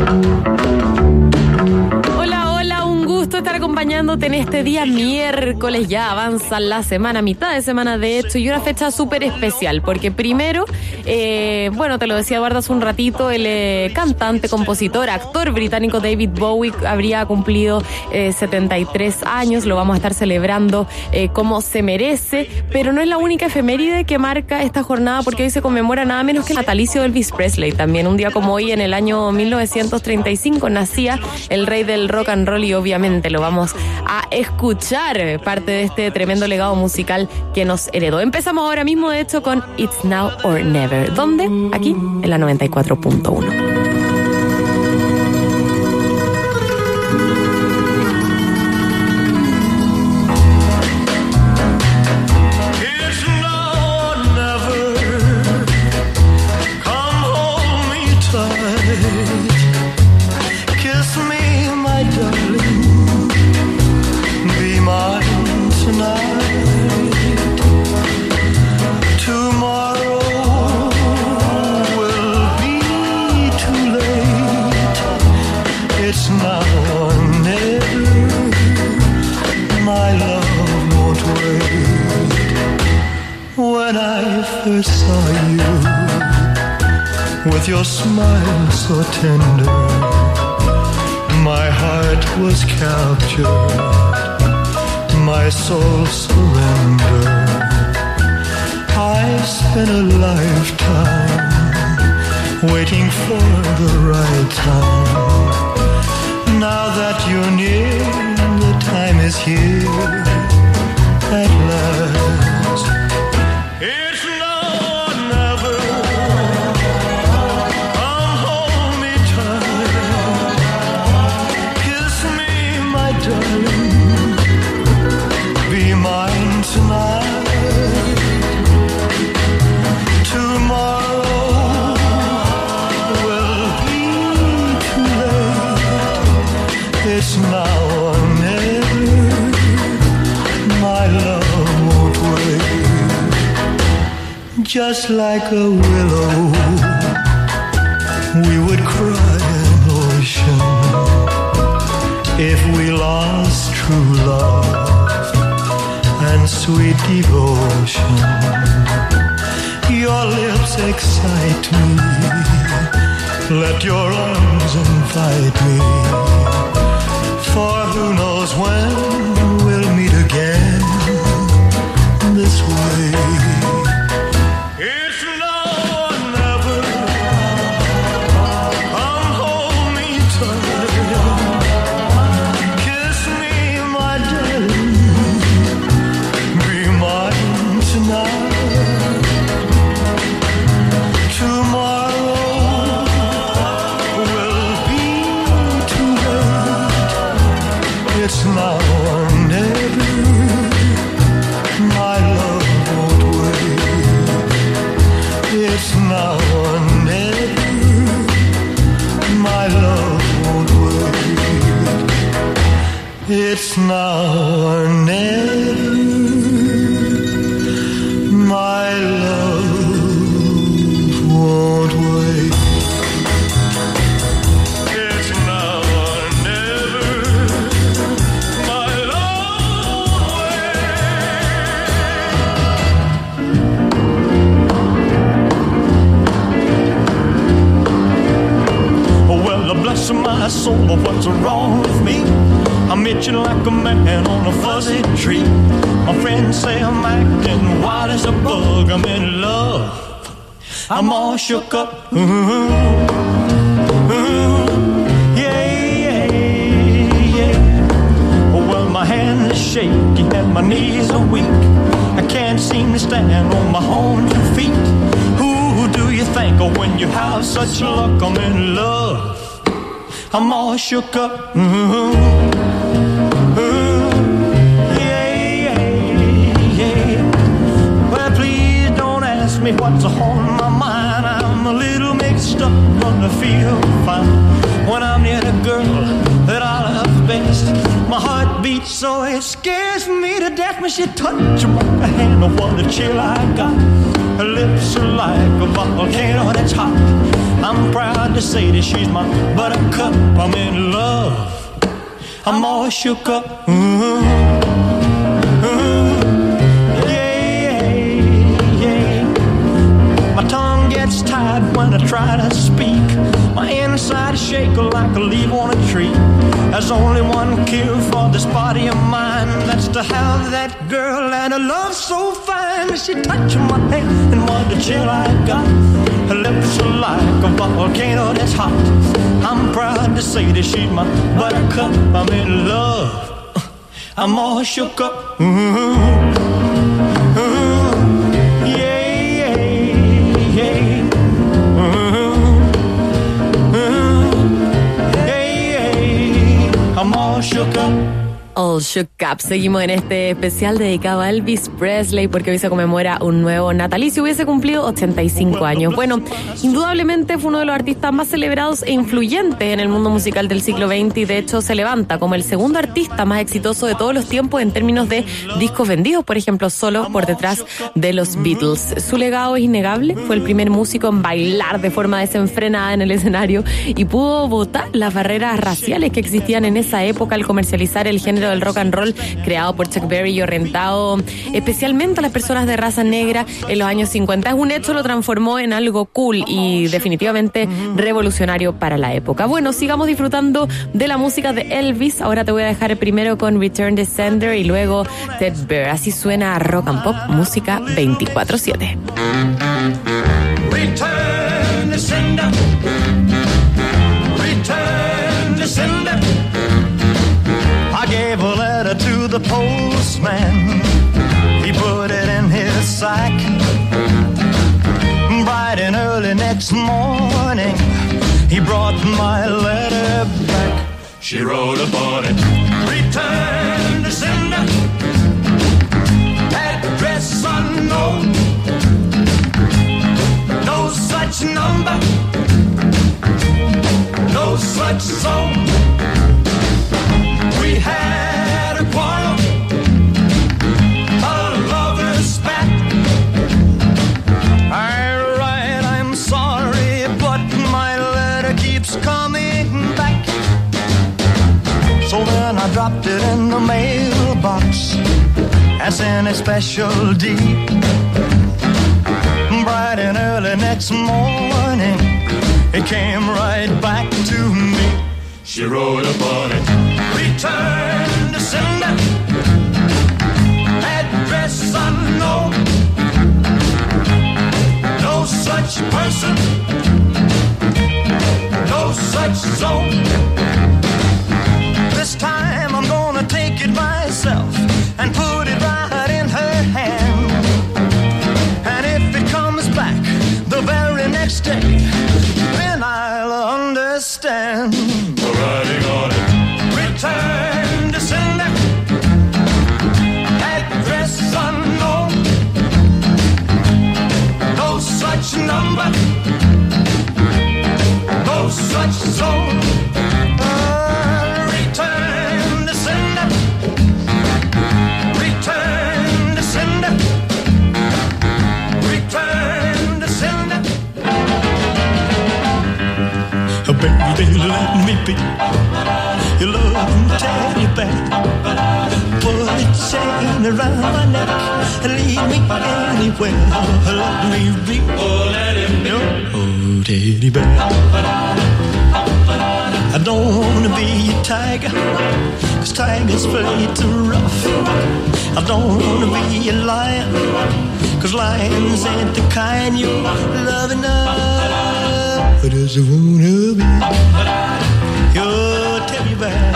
Estar acompañándote en este día miércoles. Ya avanza la semana, mitad de semana de hecho, y una fecha súper especial porque primero, bueno, te lo decía Eduardo hace un ratito, el cantante, compositor, actor británico David Bowie habría cumplido 73 años. Lo vamos a estar celebrando como se merece, pero no es la única efeméride que marca esta jornada, porque hoy se conmemora nada menos que el natalicio de Elvis Presley. También un día como hoy, en el año 1935, nacía el rey del rock and roll, y obviamente lo vamos a escuchar, parte de este tremendo legado musical que nos heredó. Empezamos ahora mismo, de hecho, con It's Now or Never. ¿Dónde? Aquí, en la 94.1. Saw you with your smile so tender, my heart was captured, my soul surrendered. I spent a lifetime waiting for the right time. Now that you're near, the time is here at last. It's now or never, my love won't wait. Just like a willow, we would cry an ocean if we lost true love and sweet devotion. Your lips excite me, let your arms invite me. For who knows when we'll meet again this way. It's now or never. Come hold me tight. Kiss me, my darling. Be mine tonight. Tomorrow will be too late. It's now or never, my love won't wait. It's now or never, my love won't wait. It's now or never, my love won't wait. Bless my soul, but what's wrong with me? I'm itching like a man on a fuzzy tree. My friends say I'm acting wild as a bug. I'm in love, I'm all shook up. Yeah. Well, my hand is shaky and my knees are weak. I can't seem to stand on my own 2 feet. Who do you think of when you have such luck? I'm in love, I'm all shook up. Yeah. Well, please don't ask me what's on my mind. I'm a little mixed up, gonna feel fine when I'm near the girl that I love best. My heart beats so it scares me to death when she touches my hand. Oh, what a chill I got. Her lips are like a volcano that's hot. I'm proud to say that she's my buttercup. I'm in love. I'm all shook up. My tongue gets tied when I try to speak. My inside shake like a leaf on a tree. There's only one cure for this body of mine. That's to have that girl and a love so fine. She touched my hand and what the chill I got. Her lips are like a volcano that's hot. I'm proud to say that she's my buttercup. I'm in love. I'm all shook up. I'm all shook up. All Shook Up. Seguimos en este especial dedicado a Elvis Presley porque hoy se conmemora un nuevo natalicio. Hubiese cumplido 85 años. Bueno, indudablemente fue uno de los artistas más celebrados e influyentes en el mundo musical del siglo XX y de hecho se levanta como el segundo artista más exitoso de todos los tiempos en términos de discos vendidos, por ejemplo, solo por detrás de los Beatles. Su legado es innegable. Fue el primer músico en bailar de forma desenfrenada en el escenario y pudo botar las barreras raciales que existían en esa época al comercializar el género del rock and roll creado por Chuck Berry y orientado especialmente a las personas de raza negra en los años 50. Es un hecho, lo transformó en algo cool y definitivamente revolucionario para la época. Bueno, sigamos disfrutando de la música de Elvis. Ahora te voy a dejar primero con Return the Sender y luego Ted Bear. Así suena Rock and Pop, música 24/7. Return the sender. Return the sender. I gave a letter to the postman. He put it in his sack. Bright and early next morning, he brought my letter back. She wrote upon it, return to sender. Address unknown. No such number. No such zone. We had a quarrel, a lover's spat. Alright, I'm sorry, but my letter keeps coming back. So then I dropped it in the mailbox and sent a special deed. Bright and early next morning, it came right back to me. She wrote upon it, return to sender. Address unknown. No such person. No such zone. This time I'm gonna take it myself and put it right in her hand. And if it comes back the very next day, then I'll understand. Writing on it, return to sender. Address unknown. No such number. No such zone. Return to sender. Return to sender. Return to sender. Baby, let me be your loving teddy bear. Put a chain around my neck and lead me anywhere. Let me be, oh, let him be your teddy bear. I don't wanna be a tiger, 'cause tigers play too rough. I don't wanna be a lion, 'cause lions ain't the kind you love enough. I just wanna be your teddy bear.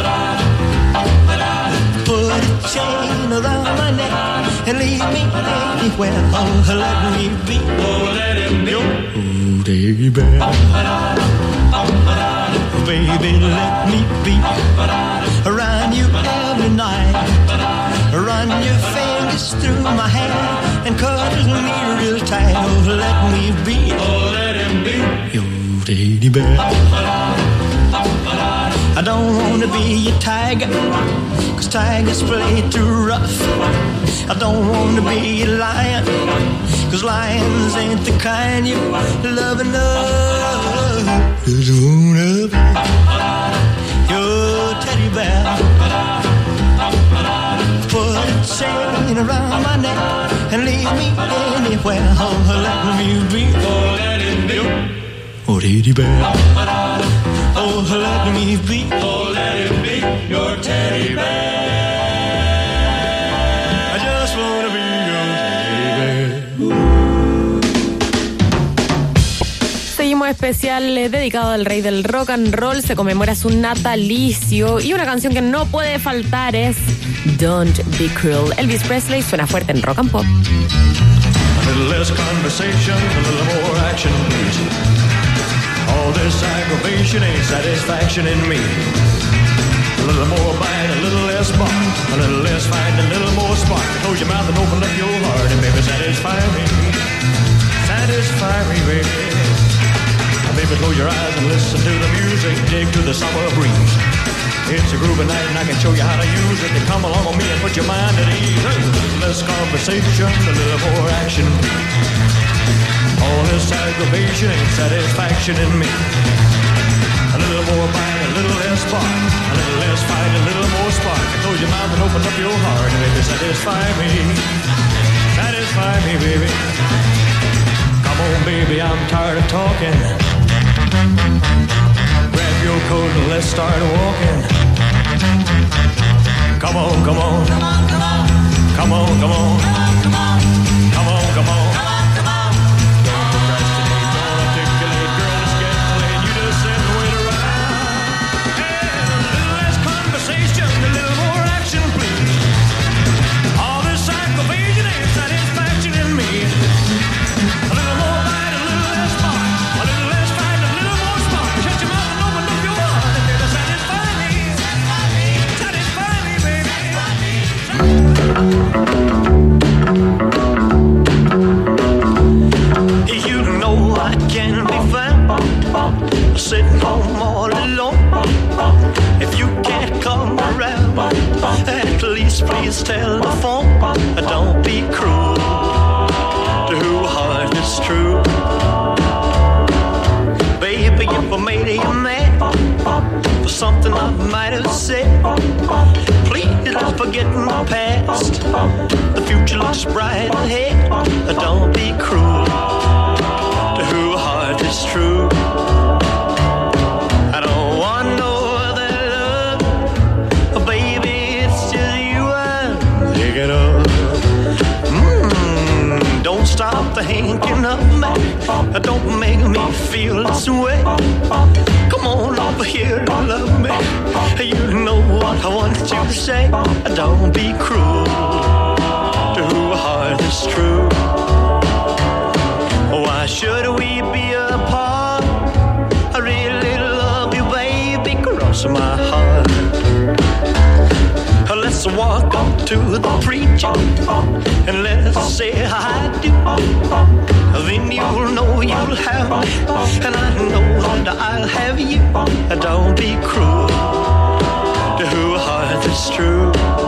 Put a chain around my neck and lead me anywhere. Oh, let me be, oh, let him be your teddy bear. Baby, let me be around you every night. Run your fingers through my hair and cuddle me real tight. Oh, let me be, oh, let him be your teddy bear. I don't wanna be a tiger, 'cause tigers play too rough. I don't want to be a lion, 'cause lions ain't the kind you love enough. Just wanna be your teddy bear. Put a chain around my neck and leave me anywhere. Oh, let me be, oh, let it be, oh, teddy bear. Oh, let me be, oh, let it be your teddy bear. I just wanna be your teddy bear. Seguimos especial dedicado al rey del rock and roll. Se conmemora su natalicio y una canción que no puede faltar es Don't Be Cruel. Elvis Presley suena fuerte en Rock and Pop. A little less conversation, a little more action, please. All this aggravation ain't satisfaction in me. A little more bite, a little less bark, a little less fight, a little more spark. Close your mouth and open up your heart and baby satisfy me. Satisfy me, baby. Baby, close your eyes and listen to the music, dig to the summer breeze. It's a groovy night and I can show you how to use it. Then come along with me and put your mind at ease. A little less conversation, a little more action. All this aggravation ain't satisfaction in me. A little more bite, a little less spark, a little less fight, a little more spark. Close your mouth and open up your heart and baby, satisfy me. Satisfy me, baby. Come on, baby, I'm tired of talking. Grab your coat and let's start walking. Come on, come on. Come on, come on. Come on, come on. Come on, come on. Come on, come on. Don't procrastinate, don't articulate, girl, it's getting late. You just sit and wait around. Hey, a little less conversation, a little more action, please. All this aggravation ain't satisfaction in me. A little more bite, a little less spark, a little less fight, a little more spark. Shut your mouth and open up your heart and baby, satisfy me. Satisfy me, baby. You know I can't be found sitting home all alone. If you can't come around, at least please tell the phone. Don't be cruel to who heart is true. Baby, if I made you mad for something I might have said, please don't forget my past. The future looks bright ahead. Don't be cruel to who heart is true. I don't want no other love, baby, it's just you I'm thinking of. Don't stop thinking of me. Don't make me feel this way. Come on over here and love me. You know what I want you to say. Don't be cruel to who heart is true. Why should we be apart? I really love you, baby. Cross my heart. Let's walk up to the preacher and let's say I do. Then you'll know you'll have me, and I know that I'll have you. Don't be cruel to who heart is true.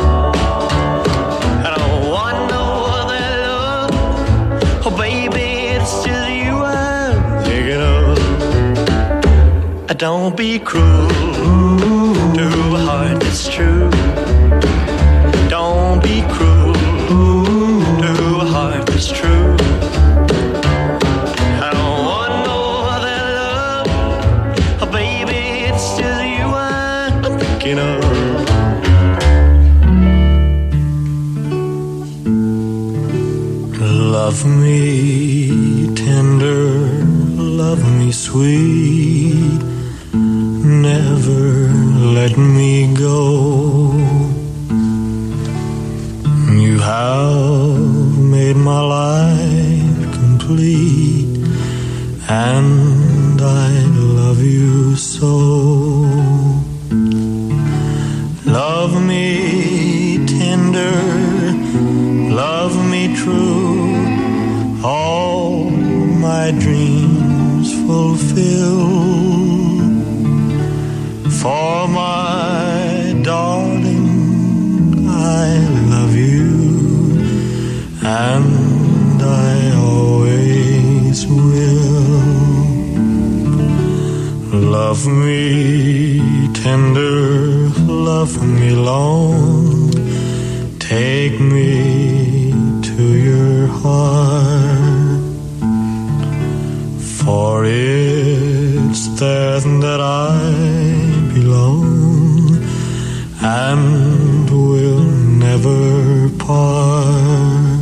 I don't want no other love, oh baby, it's just you I'm thinking of. Don't be cruel to who heart is true. Don't be cruel to who heart is true. I don't want no other love, oh baby, it's just you I'm thinking of. Love me tender, love me sweet, never let me go. You have made my life complete, and I love you so. Love me tender, love me true, all my dreams fulfill. For my darling, Love me tender, love me long, take me to your heart, for it's there that I belong and will never part.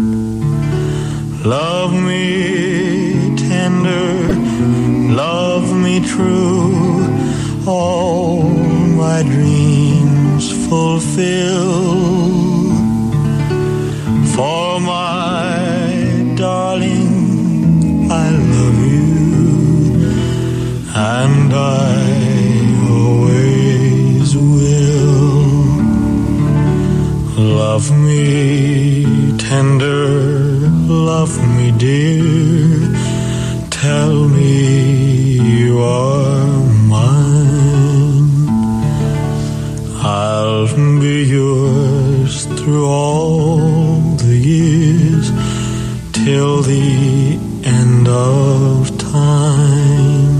Love me tender, love me true, all my dreams fulfill. For my darling, I love you, and I always will. Love me tender, love me dear, tell me you are mine. I'll be yours through all the years, till the end of time.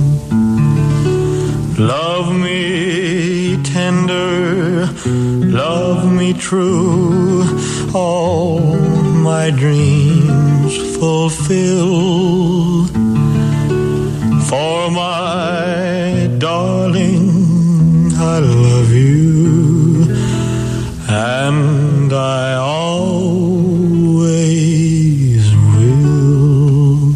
Love me tender, love me true, all my dreams fulfill. For my darling, I love you, and I always will.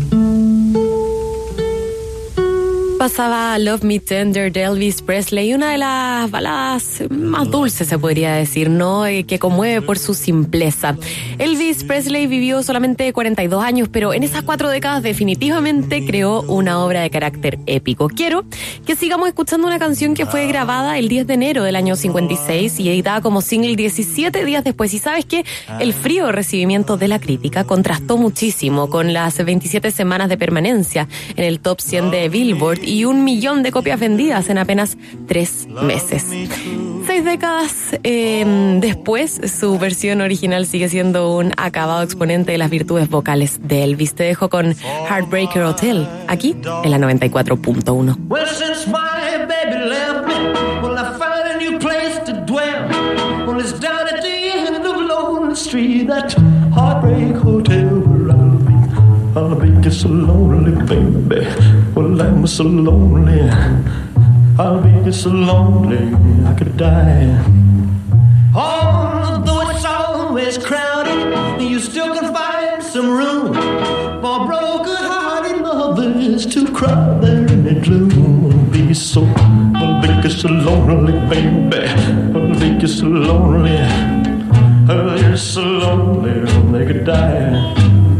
Pasaba Love Me Tender de Elvis Presley, una de las baladas más dulces, se podría decir, ¿no? Que conmueve por su simpleza. Elvis Presley vivió solamente 42 años, pero en esas 4 décadas definitivamente creó una obra de carácter épico. Quiero que sigamos escuchando una canción que fue grabada el 10 de enero del año 56 y editada como single 17 días después. Y sabes que el frío recibimiento de la crítica contrastó muchísimo con las 27 semanas de permanencia en el top 100 de Billboard y 1 millón de copias vendidas en apenas 3 meses. 6 décadas después, su versión original sigue siendo un acabado exponente de las virtudes vocales de Elvis. Te dejo con Heartbreaker Hotel, aquí en la 94.1. Well, since my baby left me, well, I found a new place to dwell. Well, it's down at the end of Lonely Street, that Heartbreak Hotel where I'll be just so lonely, baby. Well, I'm so lonely. I'll be just so lonely, I could die. Although it's always crowded, you still can find some room for broken-hearted lovers to cry there in the gloom. I'll be so just so lonely, baby. I'll be just so lonely. I'll be just so lonely, they could die.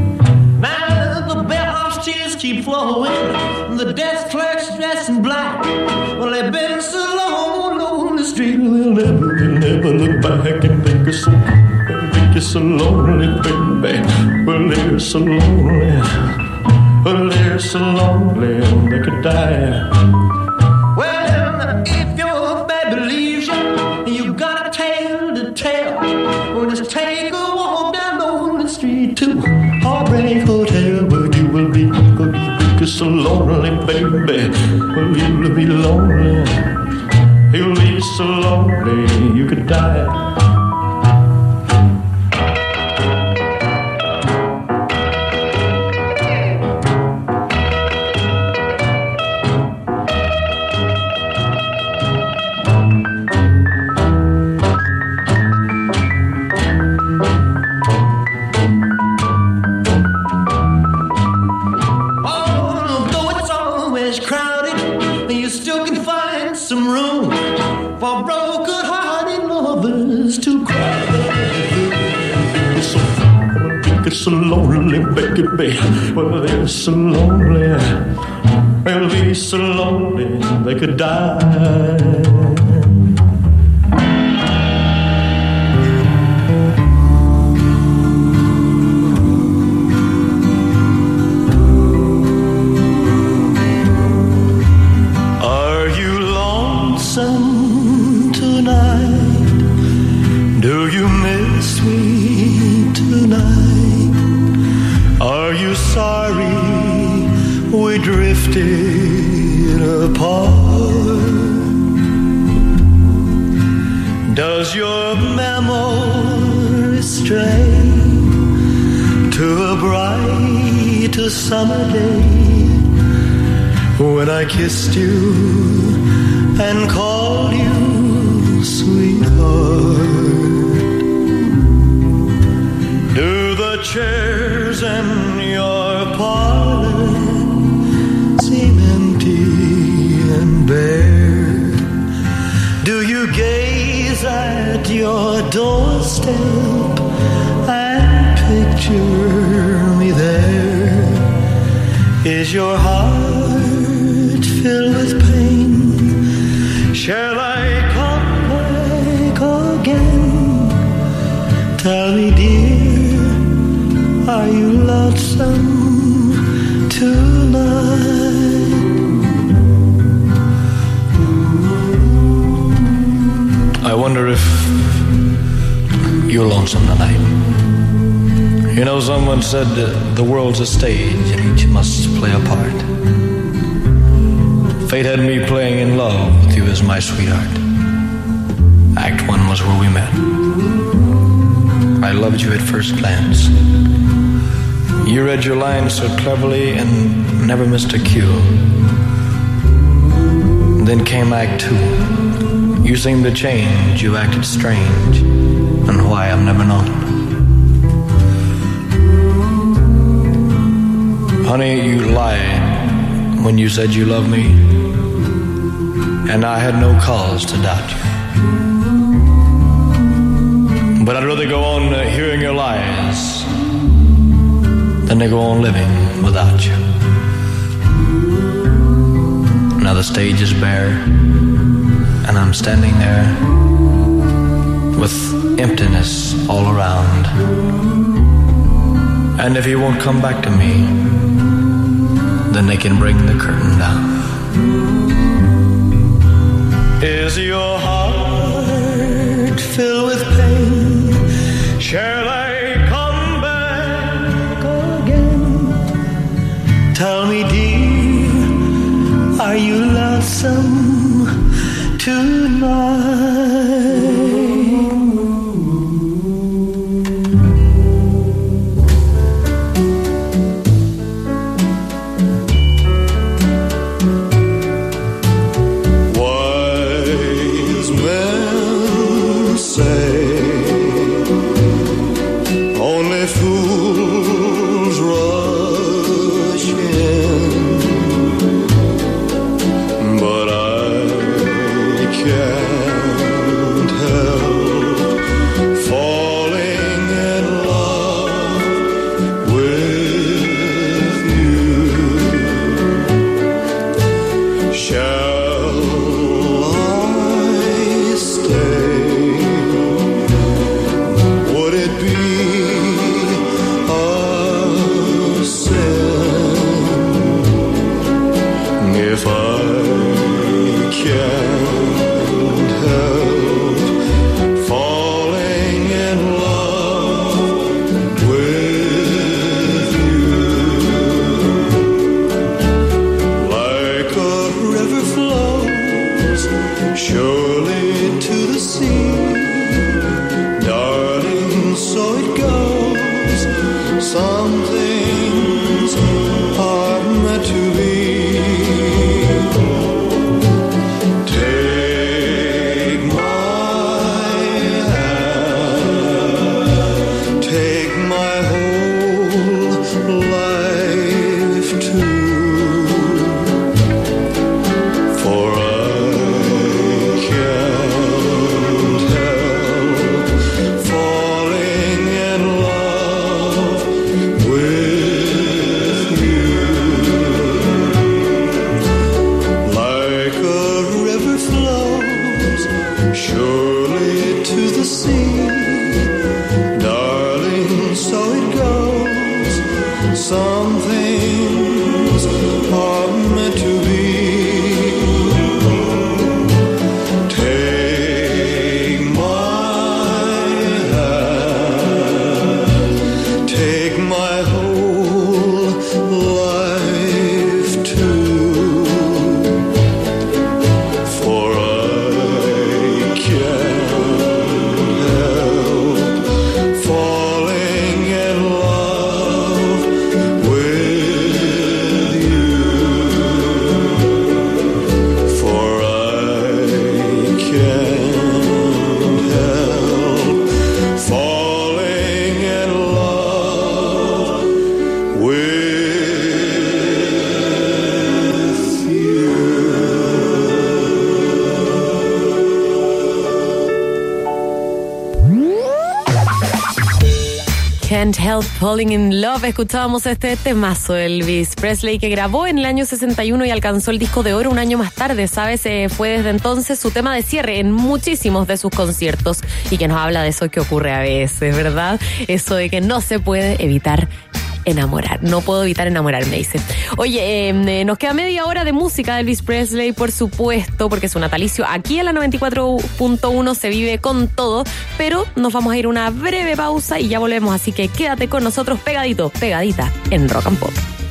Keep flowing, the desk clerks dressed in black. Well, they've been so long on the street, they'll never look back and think it's so lonely, baby. Well, they're so lonely, well, they're so lonely, they could die. Well, if your baby leaves you, you got a tale to tell. Well, just take a walk down Lonely Street to Heartbreak Hotel, where you will be. You're so lonely, baby. Well, you'll be lonely. You'll be so lonely, you could die. So lonely, baby. Well, they're so lonely. They'll be so lonely they could die. Are you lonesome tonight? Do you miss me tonight? Are you sorry we drifted apart? Does your memory stray to a bright summer day when I kissed you and called you sweetheart? Do the chairs in your parlor seem empty and bare? Do you gaze at your doorstep and picture me there? Is your heart filled with pain? Shall I come back again? Tell me, dear, are you lonesome tonight? I wonder if you're lonesome tonight. You know, someone said the world's a stage and each must play a part. Fate had me playing in love with you as my sweetheart. Act 1 was where we met. I loved you at first glance. You read your lines so cleverly and never missed a cue. Then came Act 2. You seemed to change, you acted strange, and why I've never known. Honey, you lied when you said you loved me, and I had no cause to doubt you. But I'd rather go on hearing your lies than to go on living without you. Now the stage is bare, and I'm standing there with emptiness all around. And if you won't come back to me, then they can bring the curtain down. Is your heart filled with pain? Shall I come back again? Tell me, dear, are you lonesome tonight? Wise men say only fools rush in, but I can't help falling in love with you. Shall I stay? Would it be a sin if I can't help falling in love with you? Like a river flows surely to the sea, darling, so it goes. Some things are meant to be. Take my hand, take my whole life too, for I can't Can't Help Falling in Love. Escuchábamos este temazo de Elvis Presley que grabó en el año 61 y alcanzó el disco de oro un año más tarde, ¿sabes? Fue desde entonces su tema de cierre en muchísimos de sus conciertos y que nos habla de eso que ocurre a veces, ¿verdad? Eso de que no se puede evitar enamorar. No puedo evitar enamorarme, dice. Oye, nos queda media hora de música de Elvis Presley, por supuesto, porque es un natalicio. Aquí en la 94.1 se vive con todo, pero nos vamos a ir a una breve pausa y ya volvemos. Así que quédate con nosotros pegadito, pegadita en Rock and Pop.